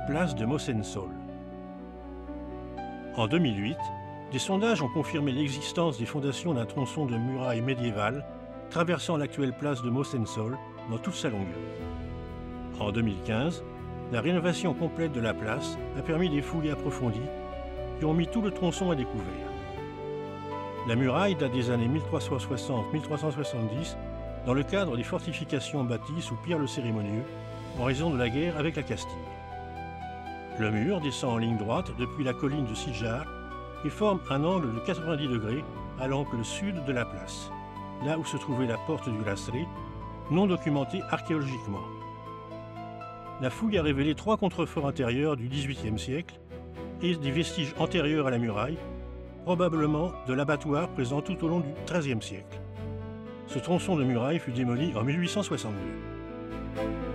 place de Mosençol. En 2008, des sondages ont confirmé l'existence des fondations d'un tronçon de muraille médiévale traversant l'actuelle place de Mosençol dans toute sa longueur. En 2015, la rénovation complète de la place a permis des fouilles approfondies qui ont mis tout le tronçon à découvert. La muraille date des années 1360-1370 dans le cadre des fortifications bâties sous Pierre le Cérémonieux en raison de la guerre avec la Castille. Le mur descend en ligne droite depuis la colline de Sitjar et forme un angle de 90 degrés à l'angle sud de la place, là où se trouvait la porte du Glacerie, non documentée archéologiquement. La fouille a révélé 3 contreforts intérieurs du XVIIIe siècle et des vestiges antérieurs à la muraille, probablement de l'abattoir présent tout au long du XIIIe siècle. Ce tronçon de muraille fut démoli en 1862.